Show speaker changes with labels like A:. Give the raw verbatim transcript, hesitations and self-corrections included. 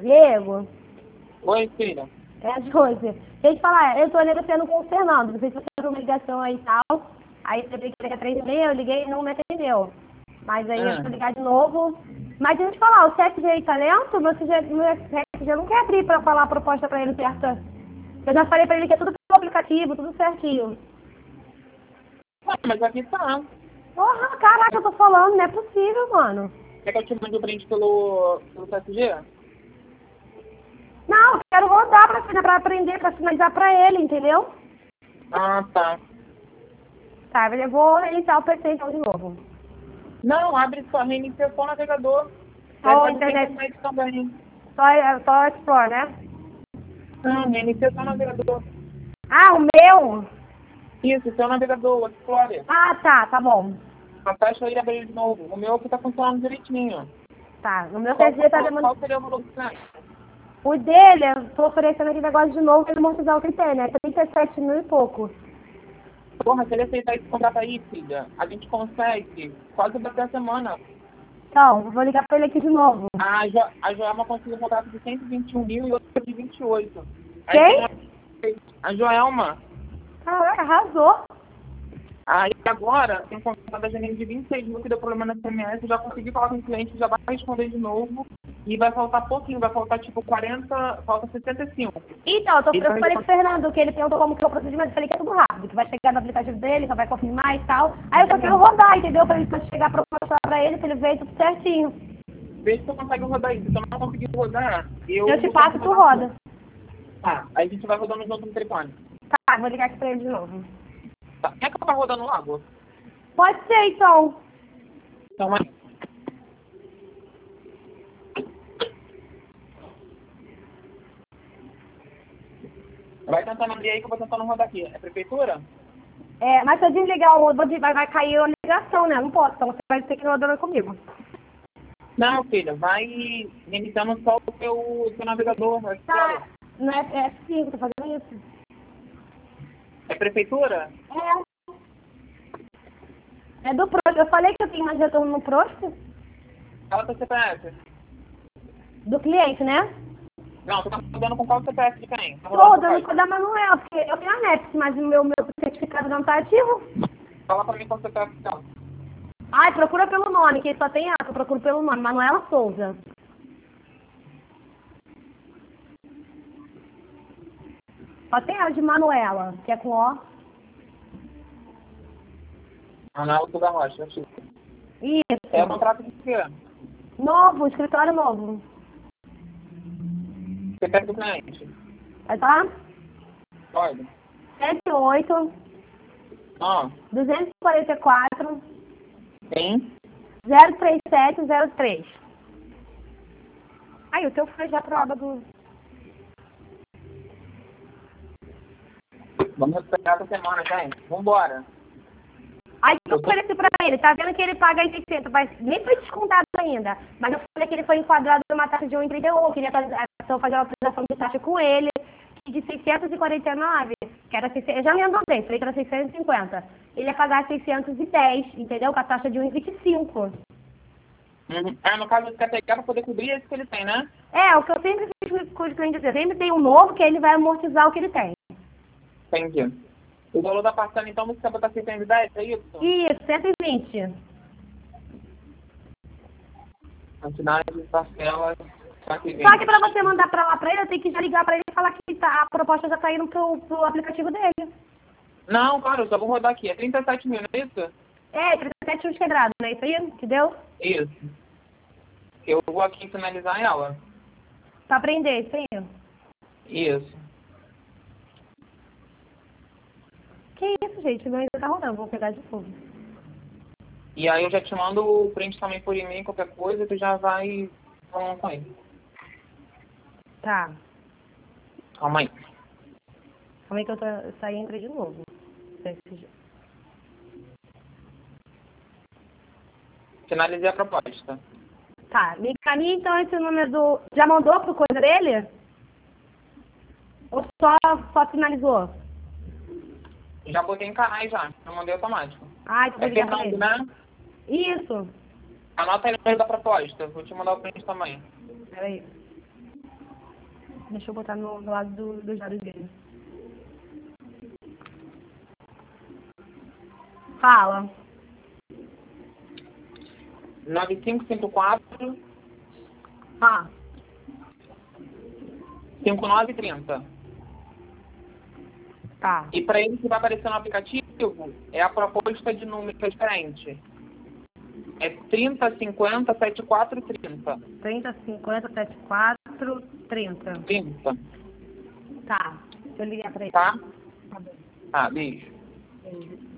A: Diego.
B: Oi, filha.
A: É a Josi. Deixa eu te falar, eu tô negociando com o Fernando. Não sei se você teve uma ligação aí e tal. Aí você teve que ligar três e meia, eu liguei e não me atendeu. Mas aí eu
B: Ah.
A: vou ligar de novo. Mas deixa eu te falar, o C F G aí tá lento? Você já, o C F G não quer abrir pra falar a proposta pra ele certa. Eu já falei pra ele que é tudo pelo aplicativo, tudo certinho.
B: Ah, mas aqui tá.
A: Porra, caraca, eu tô falando, não é possível, mano.
B: Quer que eu te mande o print pelo, pelo C F G?
A: Não, eu quero rodar pra, pra aprender, pra finalizar pra ele, entendeu?
B: Ah, tá.
A: Tá, eu vou reiniciar o P C então de novo.
B: Não, abre só, reinicia só o navegador.
A: Só
B: Aí
A: a
B: pode ter
A: internet.
B: internet também.
A: Só, só Explore, né?
B: Não, reinicia só o navegador.
A: Ah, o meu?
B: Isso, seu navegador, o Explorer.
A: Ah, tá, tá bom.
B: A taxa aí abre de novo. O meu aqui tá funcionando direitinho.
A: Tá, no meu
B: Qual,
A: C G tá
B: qual,
A: demorando.
B: qual seria o valor do cliente?
A: O dele, eu tô oferecendo aquele negócio de novo, ele amortizar o que tem, né? trinta e sete mil e pouco.
B: Porra, se ele aceitar esse contrato aí, filha, a gente consegue quase daqui a semana.
A: Então, eu vou ligar pra ele aqui de novo.
B: A, jo a Joelma conseguiu um contrato de cento e vinte e um mil e outro de vinte e oito. Aí
A: Quem?
B: tem a Joelma.
A: Caraca, arrasou.
B: Aí agora tem um contrato da Janine de vinte e seis mil que deu problema na C M S, já consegui falar com o cliente, já vai responder de novo. E vai faltar pouquinho, vai faltar tipo quarenta, falta sessenta e cinco.
A: Então, eu, tô,
B: Então,
A: eu falei pro Fernando que ele perguntou como que é o procedimento, eu falei que é tudo rápido, que vai chegar no aplicativo dele, só vai confirmar e tal. Aí eu só quero rodar, entendeu? Pra ele depois chegar pra mostrar pra ele, pra ele ver tudo certinho.
B: Vê se tu consegue rodar isso. Se eu não conseguir rodar, eu...
A: Eu te passo e tu roda.
B: Tá, aí a gente vai rodando junto no telefone.
A: Tá, vou ligar aqui pra ele de novo.
B: Tá. Quer que eu vá rodando logo?
A: Pode ser, então.
B: Então, vai. Vai tentando abrir aí que eu vou tentando rodar aqui. É prefeitura?
A: É, mas se eu desligar o vou de- vai, vai cair a ligação, né? Não posso, então você vai ter que rodar comigo.
B: Não, filha, vai reiniciando só o teu, o teu navegador. Vai
A: Tá,
B: explorar.
A: não é, é sim, tô fazendo isso.
B: É prefeitura?
A: É. É do Prost. Eu falei que eu tenho mais retorno no Prost
B: Fala teu C P F.
A: do cliente, né?
B: Não, tu tá rodando com qual C P F de quem? Tá
A: Tô
B: rodando com
A: rodando
B: qual?
A: com a da Manuel, porque eu tenho a NEPS, mas o meu, meu certificado não tá ativo.
B: Fala pra mim qual C P F então.
A: Ai, procura pelo nome, que só tem ela, eu procuro pelo nome. Manuela Souza. Só tem ela de Manuela, que é com O.
B: Arnaldo da Rocha.
A: Isso.
B: É o contrato de quê?
A: Novo, escritório novo.
B: C P F do cliente.
A: Vai tá?
B: Pode.
A: sete oito,
B: Ó,
A: duzentos e quarenta e quatro,
B: tem.
A: zero três sete zero três. Aí, o teu foi já pra aba do...
B: Vamos esperar essa semana, gente. Vambora.
A: Aí eu ofereci pra ele, tá vendo que ele paga aí seiscentos, mas nem foi descontado ainda. Mas eu falei que ele foi enquadrado numa taxa de um vírgula trinta e um, eu queria fazer fazer uma autorização de taxa com ele, de seiscentos e quarenta e nove, que era seiscentos, eu já me andei, falei que era seiscentos e cinquenta. Ele ia pagar seiscentos e dez, entendeu? Com a taxa de um vírgula vinte e cinco.
B: Uhum. Ah, no caso, você quer pegar pra poder cobrir esse que ele tem, né?
A: É, o que eu sempre fiz com os clientes, eu sempre tem um novo que ele vai amortizar o que ele tem.
B: Entendi. O valor da parcela, então, você quer botar seiscentos e dez, é isso?
A: Isso, cento e vinte.
B: Quantidade de parcelas, cento e vinte.
A: Só que pra você mandar pra lá pra ele, eu tenho que já ligar pra ele e falar que tá, a proposta já tá indo pro, pro aplicativo dele.
B: Não, claro, eu só vou rodar aqui. É trinta e sete mil, não é isso?
A: É, trinta e sete integrado, não é isso aí que deu?
B: Isso. Eu vou aqui finalizar ela.
A: Pra aprender, isso aí.
B: Isso.
A: Que isso, gente, meu ainda tá rodando, vou pegar de novo.
B: E aí eu já te mando o print também por e-mail, qualquer coisa, tu já vai falando com ele.
A: Tá.
B: Calma aí.
A: Calma aí que eu tô, eu saí e entrei de novo.
B: Finalizei a proposta.
A: Tá, me encaminha então esse número do... Já mandou pro coisa dele? Ou só, só finalizou?
B: Já botei em canais já, eu mandei automático.
A: Ai, tu vai
B: É
A: ligar pra
B: Fernando,
A: ele.
B: né?
A: Isso.
B: Anota aí o número da proposta, vou te mandar o print também.
A: Peraí. Deixa eu botar no, no lado do, dos dados dele. Fala.
B: nove cinco cinco quatro,
A: Ah,
B: cinco nove trinta.
A: tá.
B: E para ele que vai aparecer no aplicativo, é a proposta de número diferente. É trinta, cinquenta, setenta e quatro, trinta.
A: trinta, cinquenta, setenta e quatro, trinta.
B: trinta.
A: Tá. Deixa eu ligar pra ele.
B: Tá?
A: Tá bom.
B: Tá, beijo.
A: Beijo.